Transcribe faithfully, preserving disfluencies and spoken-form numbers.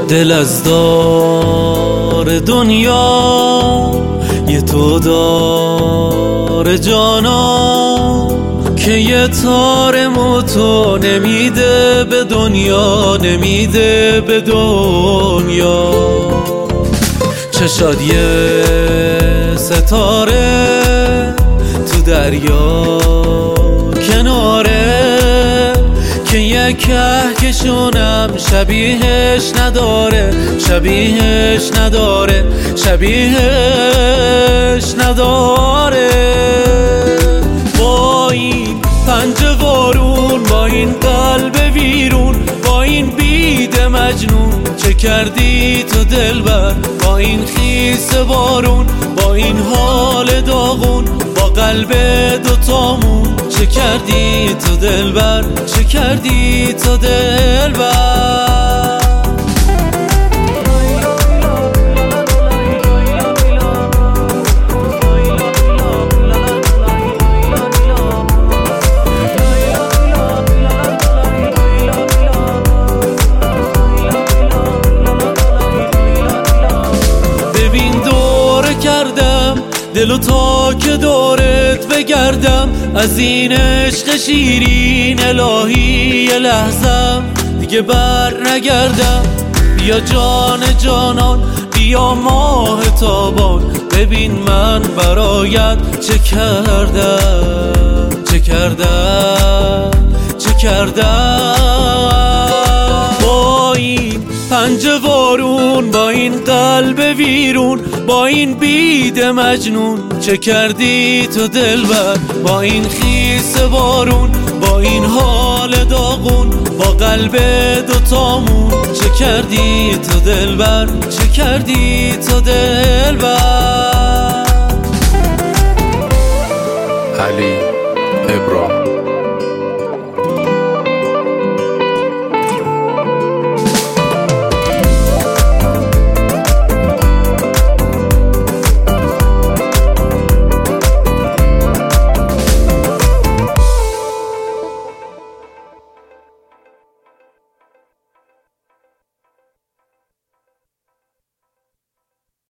دل از دار دنیا یه تو دار جانا که یه تار موتو نمیده به دنیا، نمیده به دنیا. چشاد یه ستاره تو دریا کناره که یه کهکشونم شبیهش نداره، شبیهش نداره، شبیهش نداره. با این پنجه وارون، با این قلب ویرون، با این بید مجنون چه کردی تو دلبر؟ با این خیس بارون، با این حال داغون، با قلب دوتامون چه کردی تو دلبر؟ چه کردی تو دلبر؟ ببین دوره کردم دلو تا که دورت بگردم، از این عشق شیرین الهی یه لحظم دیگه بر نگردم. بیا جان جانان، بیا ماه تابان، ببین من برایت چه کردم، چه کردم، چه کردم. با این پنجه وارون، با این قلب ویرون، با این بید مجنون چه کردی تو دلبر؟ با این خیس بارون، با این حال داغون، با قلب دوتامون چه کردی تو دلبر؟ چه کردی تو دلبر؟ علی